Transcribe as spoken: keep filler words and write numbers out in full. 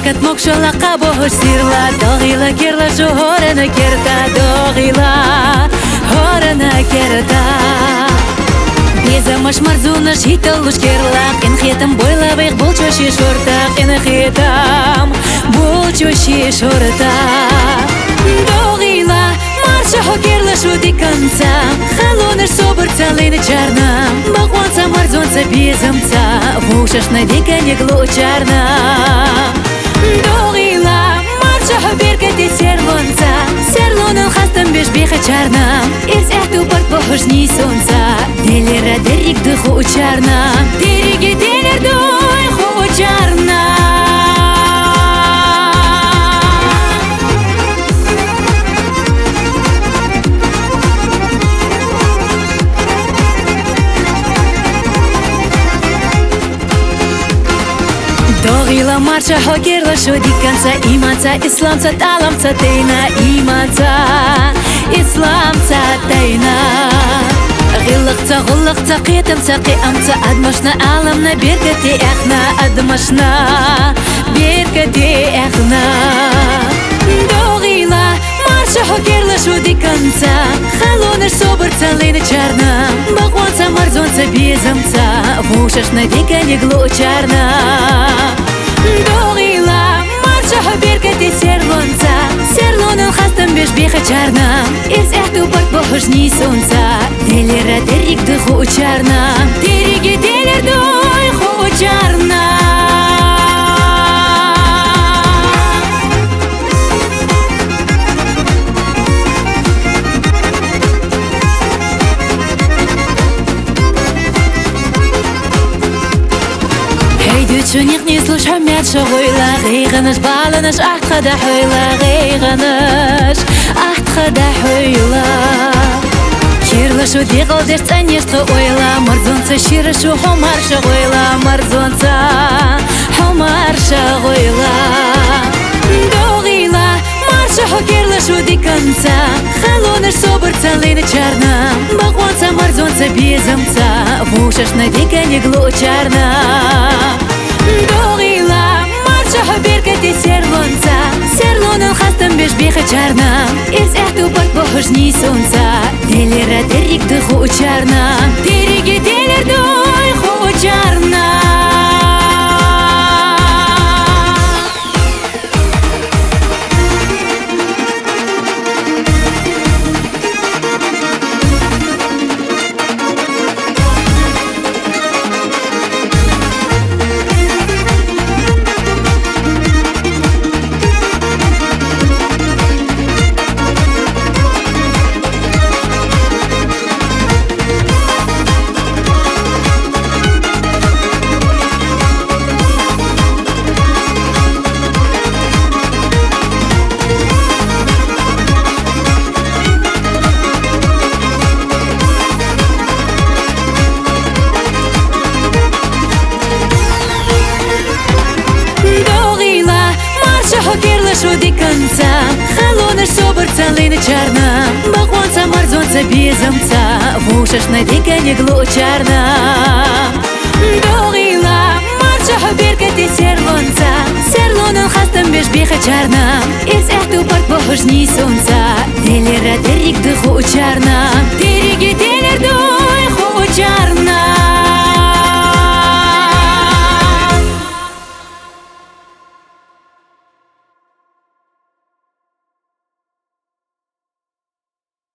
Беркат мокшола кабош сирла, догила керла шохорена керта, догила хорена керта. Безамаш марзунаш хиталуш керла, ин хетам бойлавых булчоши шортак, ин хетам булчоши шорта. Догила маршахо керла шуди конца, халонаш соборца лейна чарна, бахванца марзунца безамца, вушаш на века не глучарна. Догила маршахо беркати серлонца, серлонан хастам беш беха чарна, ирс эхту парт бахушни сонца, делера дерик духу учарна, дериги делер духу учарна. Догила маршахо керла шуди конца, иманца исламца таламца тейна, иманца исламца тейна. غلقتا غلقتا قيتمتا قيامتا أدمشنا عالمنا بيركتي احنا أدمشنا بيركتي احنا. دوغيلا маршахо керла шуди конца, халонаш соборца лейна чарна, бахванца марзонца безамца, вушаш на века не глучарна. Догила маршахо беркати серлонца, серлонан хастам беш беха чарна, ирс эхту парт бахушни сонца, делера дерик духу учарна, дериги делер духу учарна. Чуних не слушай мят шагойла, гейганаш баланаш ахт хада хойла, гейганаш ахт хада хойла. Керла шу дегал деш цанешта ойла, марзонца шира шу хомар шагойла, марзонца хомар шагойла. Догила маршахо керла шу ди конца, халонаш соборца лейна чарна, бахванца марзонца безамца, вушаш на века не глучарна. Догила маршахо беркати серлонца, серлонан хастам беш беха чарна, ирс эхту парт бахушни сонца, делера дерик духу учарна, дериги делер духу учарна. Маршахо керла шуди конца, халонаш соборца лейна чарна, бахванца марзонца безамца, вушаш на века не глучарна. Догила маршахо беркати серлонца, серлонан хастам беш беха чарна, ирс эхту парт бахушни сонца, делера дерик духу учарна, дериги делер духу